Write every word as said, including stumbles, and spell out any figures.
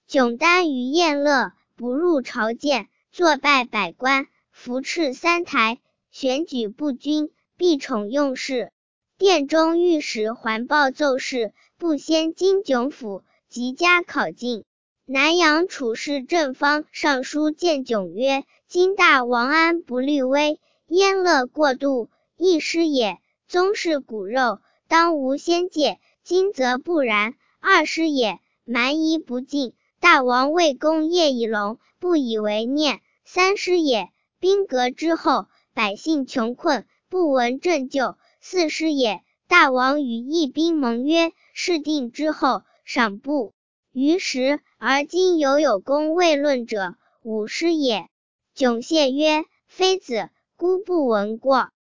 迥耽于宴乐，不入朝见，坐拜百官，服敕三台，选举不均，必宠用事。殿中御史环抱奏事，不先经迥府，即加考进。南阳处事正方尚书谏迥曰：今大王安不虑危，焉乐过度，亦失也。宗室骨肉，当无先戒，今则不然，二失也。蛮夷不敬，大王为公业以隆，不以为念，三失也。兵革之后，百姓穷困，不闻政救，四失也。大王与义兵盟约，事定之后，赏不于时，而今犹有功未论者，五失也。迥谢曰：非子，孤不闻过。